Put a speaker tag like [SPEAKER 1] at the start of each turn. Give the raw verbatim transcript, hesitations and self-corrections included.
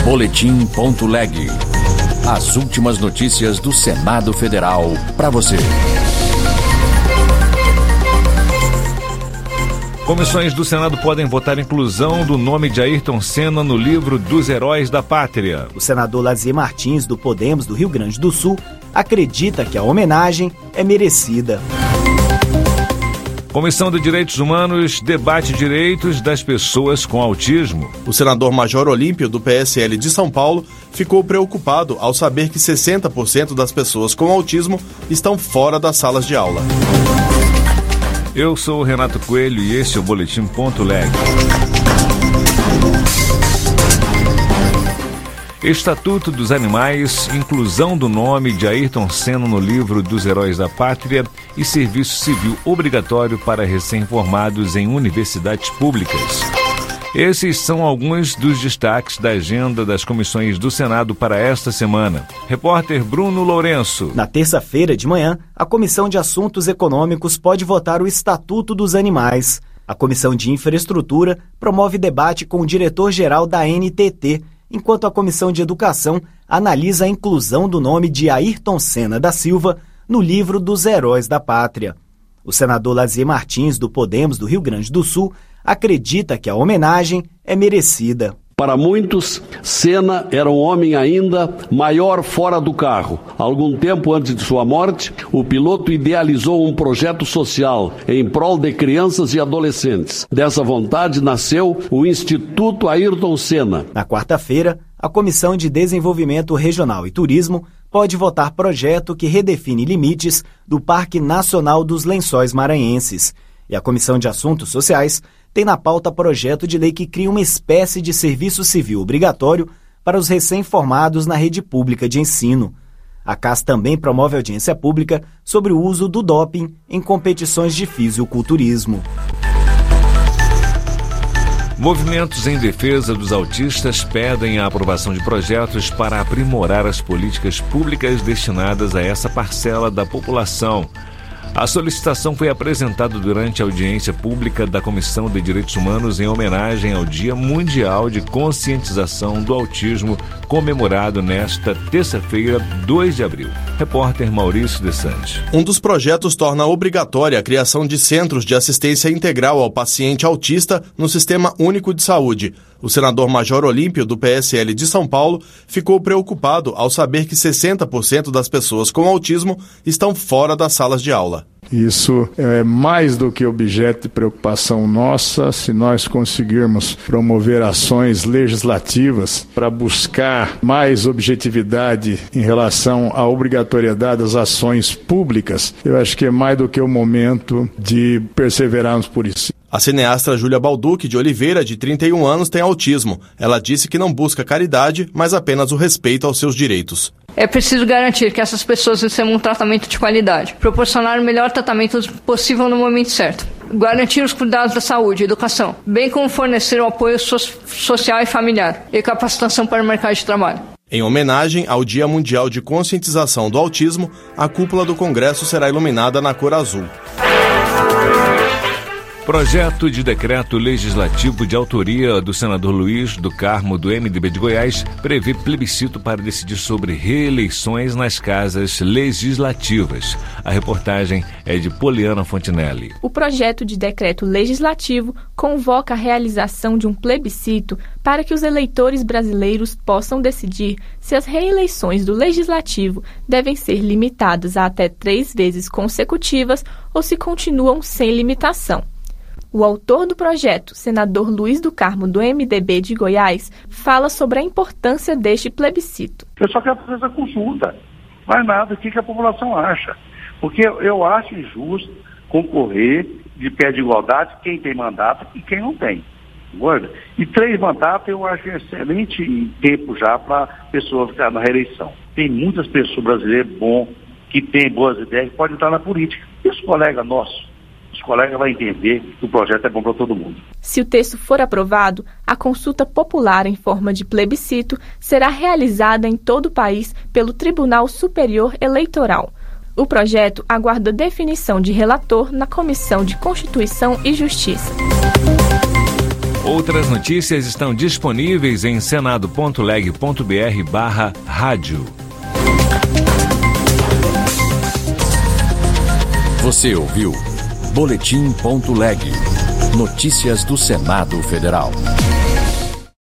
[SPEAKER 1] Boletim.leg. As últimas notícias do Senado Federal para você.
[SPEAKER 2] Comissões do Senado podem votar a inclusão do nome de Ayrton Senna no livro dos Heróis da Pátria.
[SPEAKER 3] O senador Lazier Martins, do Podemos do Rio Grande do Sul, acredita que a homenagem é merecida.
[SPEAKER 2] Comissão de Direitos Humanos debate direitos das pessoas com autismo.
[SPEAKER 4] O senador Major Olímpio, do P S L de São Paulo, ficou preocupado ao saber que sessenta por cento das pessoas com autismo estão fora das salas de aula.
[SPEAKER 2] Eu sou o Renato Coelho e este é o Boletim.leg. Estatuto dos Animais, inclusão do nome de Ayrton Senna no livro dos Heróis da Pátria e serviço civil obrigatório para recém-formados em universidades públicas. Esses são alguns dos destaques da agenda das comissões do Senado para esta semana. Repórter Bruno Lourenço.
[SPEAKER 3] Na terça-feira de manhã, a Comissão de Assuntos Econômicos pode votar o Estatuto dos Animais. A Comissão de Infraestrutura promove debate com o diretor-geral da N T T, enquanto a Comissão de Educação analisa a inclusão do nome de Ayrton Senna da Silva no livro dos Heróis da Pátria. O senador Lazier Martins, do Podemos do Rio Grande do Sul, acredita que a homenagem é merecida.
[SPEAKER 5] Para muitos, Senna era um homem ainda maior fora do carro. Algum tempo antes de sua morte, o piloto idealizou um projeto social em prol de crianças e adolescentes. Dessa vontade nasceu o Instituto Ayrton Senna.
[SPEAKER 3] Na quarta-feira, a Comissão de Desenvolvimento Regional e Turismo pode votar projeto que redefine limites do Parque Nacional dos Lençóis Maranhenses. E a Comissão de Assuntos Sociais tem na pauta projeto de lei que cria uma espécie de serviço civil obrigatório para os recém-formados na rede pública de ensino. A C A S também promove audiência pública sobre o uso do doping em competições de fisiculturismo.
[SPEAKER 2] Movimentos em defesa dos autistas pedem a aprovação de projetos para aprimorar as políticas públicas destinadas a essa parcela da população. A solicitação foi apresentada durante a audiência pública da Comissão de Direitos Humanos em homenagem ao Dia Mundial de Conscientização do Autismo, comemorado nesta terça-feira, dois de abril. Repórter Maurício de Santos.
[SPEAKER 4] Um dos projetos torna obrigatória a criação de centros de assistência integral ao paciente autista no Sistema Único de Saúde. O senador Major Olímpio, do P S L de São Paulo, ficou preocupado ao saber que sessenta por cento das pessoas com autismo estão fora das salas de aula.
[SPEAKER 6] Isso é mais do que objeto de preocupação nossa. Se nós conseguirmos promover ações legislativas para buscar mais objetividade em relação à obrigatoriedade das ações públicas, eu acho que é mais do que o momento de perseverarmos por isso.
[SPEAKER 4] A cineasta Júlia Balducci de Oliveira, de trinta e um anos, tem autismo. Ela disse que não busca caridade, mas apenas o respeito aos seus direitos.
[SPEAKER 7] É preciso garantir que essas pessoas recebam um tratamento de qualidade, proporcionar o melhor tratamento possível no momento certo, garantir os cuidados da saúde e educação, bem como fornecer o apoio so- social e familiar e capacitação para o mercado de trabalho.
[SPEAKER 4] Em homenagem ao Dia Mundial de Conscientização do Autismo, a cúpula do Congresso será iluminada na cor azul.
[SPEAKER 2] Projeto de decreto legislativo de autoria do senador Luiz do Carmo, do M D B de Goiás, prevê plebiscito para decidir sobre reeleições nas casas legislativas. A reportagem é de Poliana Fontinelli.
[SPEAKER 8] O projeto de decreto legislativo convoca a realização de um plebiscito para que os eleitores brasileiros possam decidir se as reeleições do legislativo devem ser limitadas a até três vezes consecutivas ou se continuam sem limitação. O autor do projeto, senador Luiz do Carmo, do M D B de Goiás, fala sobre a importância deste plebiscito.
[SPEAKER 9] Eu só quero fazer essa consulta, mais nada, o que, que a população acha. Porque eu acho injusto concorrer de pé de igualdade quem tem mandato e quem não tem. Concorda? E três mandatos eu acho excelente tempo já para a pessoa ficar na reeleição. Tem muitas pessoas brasileiras bom, que têm boas ideias, que podem entrar na política. E os colegas nossos? Os colegas vão entender que o projeto é bom para todo mundo.
[SPEAKER 8] Se o texto for aprovado, a consulta popular em forma de plebiscito será realizada em todo o país pelo Tribunal Superior Eleitoral. O projeto aguarda definição de relator na Comissão de Constituição e Justiça.
[SPEAKER 2] Outras notícias estão disponíveis em senado ponto leg ponto br barra rádio.
[SPEAKER 1] Você ouviu Boletim ponto leg. Notícias do Senado Federal.